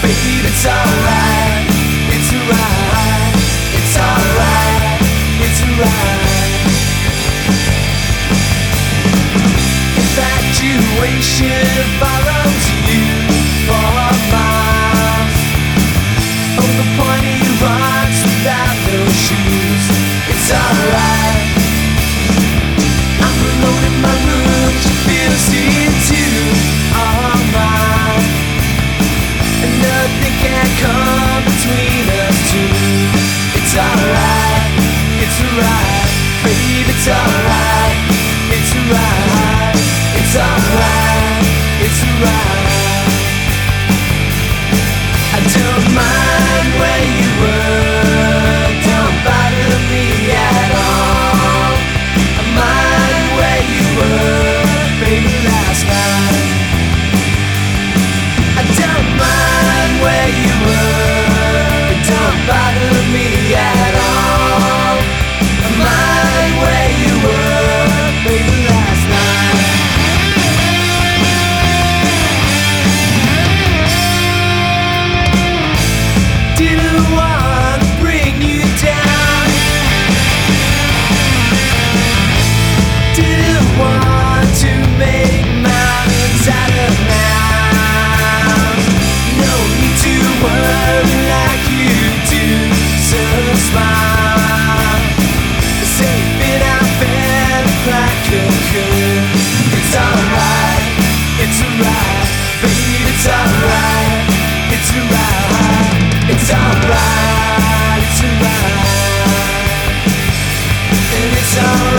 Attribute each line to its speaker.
Speaker 1: babe, it's alright, it's alright, it's alright, it's alright. Infatuation follows you for miles. Oh, the pointy rocks without no shoes. It's alright. I'm alone in my room, she feels it too. Alright. And nothing can come between us two. It's alright, it's alright, babe, it's alright, it's alright, it's alright, it's alright. I don't mind where you were, don't bother me at all. I mind where you were, baby, last night. I don't mind where you were, don't bother me at all. I mind where you were, baby, last night. Didn't want to bring you down, didn't want to make mountains out of mounds. No need to worry like you do, so smile. Safe in our bed like a cocoon. It's alright, it's alright, babe, it's alright, it's alright, it's alright, it's alright, and it's alright.